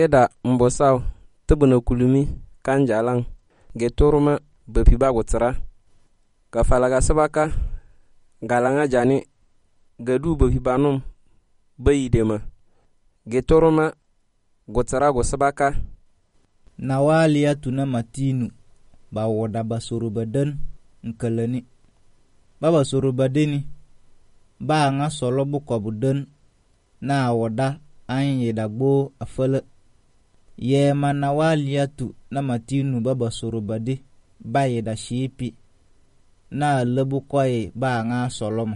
Geda mbosaw tubuna kulumi kanjalang getoruma bepiba gotsara gafalaga sabaka galanga jani gadu bepibanum bayidema getoruma gotsara go sabaka nawaliya tuna matinu ba woda basurubadan nkalani baba surubadeni ba nga solo bu kobudan na woda an yedagbo afala ye manawaliya tu na matinu baba surubade ba yeda shipi na lebu koye ba nga soloma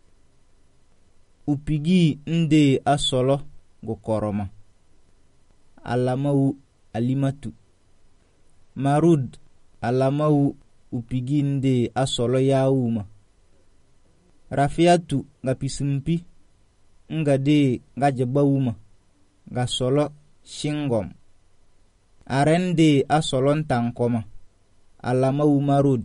upigi nde asolo go koroma alamawu alimatu marud alamawu upigi nde asolo yauma rafiatu nga pisimpi nga de nga jebawuma nga solo shingom arende asolon tankoma alamawu marud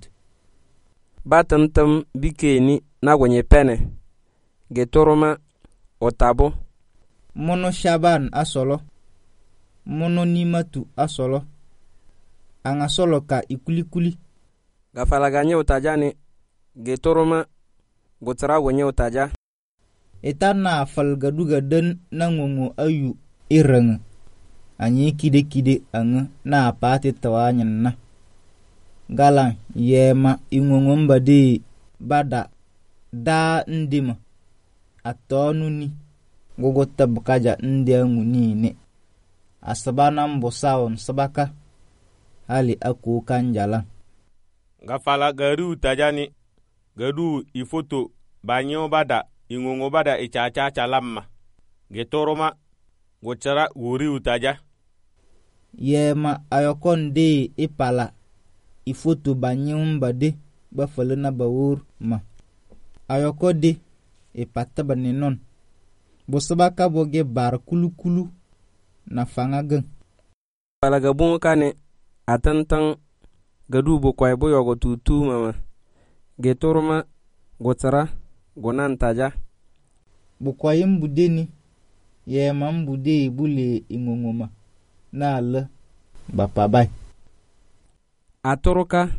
batantam bikeni nagwenye pene getoroma otabo mono shaban asolo mono nimatu asolo anga solo ka ikulikuli gafalaganye utajani getoroma gotsara wenye utaja etana falgaduga den na ngongo ayu irang anyi kide anga na pati tawanyan na galan yema ingongomba de bada da ndima atonu ni gogota bukaja ndiangu ne asabana mbosawon sabaka hali aku kanjala gafala garu tajani gadu ifoto banyo bada ingongo bada ichacha lamma getoroma gochara guri utaja yema ayokon de ipala ifoto banyo bade bafalena bawur ma ayokode ipata banenon bosabaka boge bar kulukulu na fangagan palaga bon kane atantan gadu bo koy bo yogo tutu mama getorma gotsara gonan taja bukoyim budeni ye mambude bule ingongoma na la bapabai atoroka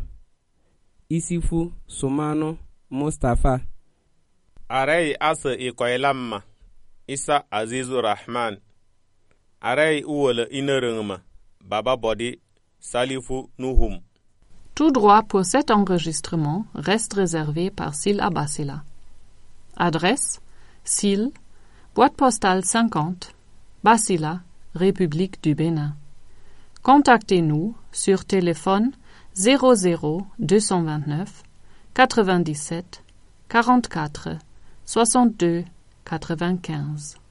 isifu somano mustafa arai asa ikoylamma isa azizu rahman arai uwala inerengma baba body salifu nuhum. Tout droit pour cet enregistrement reste réservé par Sil Abasila. Adresse Sil, boîte postale 50, Basila, République du Bénin. Contactez-nous sur téléphone 00 229 97 44 62 95.